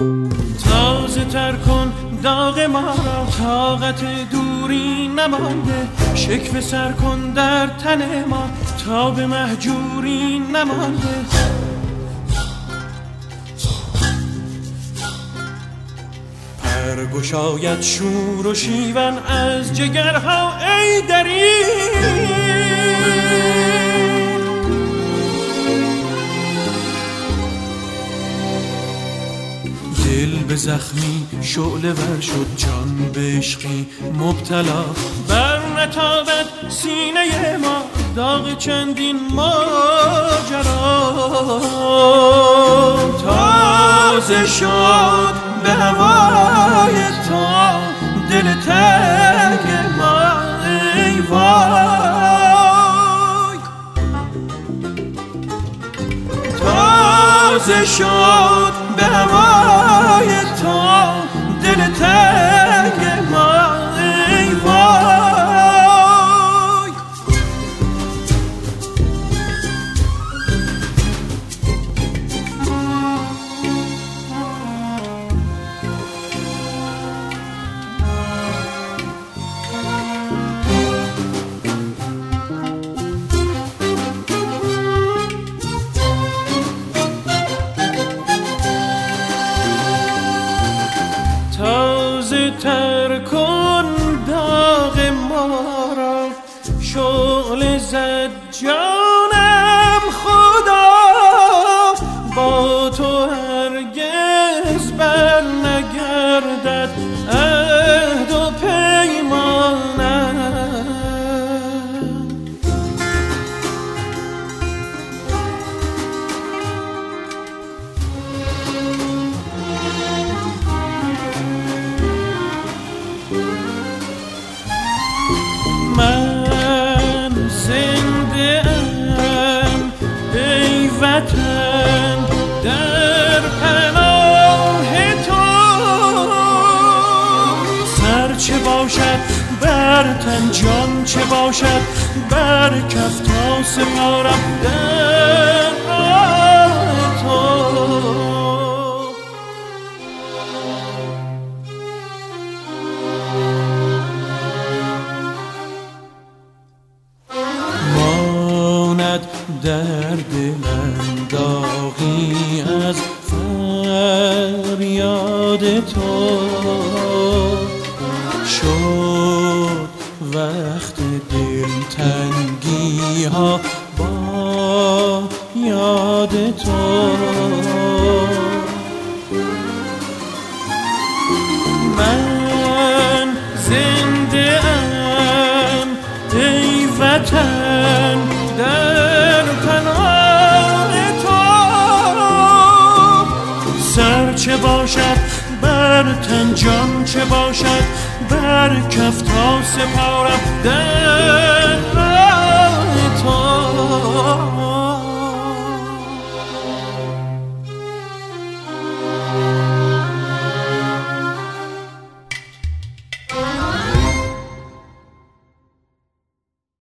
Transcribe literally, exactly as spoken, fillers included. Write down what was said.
تازه تر کن داغ ما را، طاقت دوری نمانده. شکوه سر کن در تن ما، تا به مهجوری نمانده. پرگشاید شور و شیون از جگرها ای دری. دل به زخمی شعله ور شد، جان به عشقی مبتلا. بر نتابد سینه ما داغ چندین ماجرا. تازه شد به هوای تا دل تنگ ما ای وای. تازه شد به هوای تا دل تنگ ما ای وای. تازه تر کن داغ ما را، شعله زد جانم خدا. با تو هرگز بر نگردد عهد و پیمانم. من زنده ام ای وطن در پناه تو. سر چه باشد بر تن، جان چه باشد بر کف، تا سپارم در راه تو. در دلم داغی از فریاد تو. شد وقت دلتنگی ها با یاد تو. من زنده ام ای وطن در پناه تو. سر چه باشد بر تن، جان چه باشد بر کف، تا سپارم در راه تو.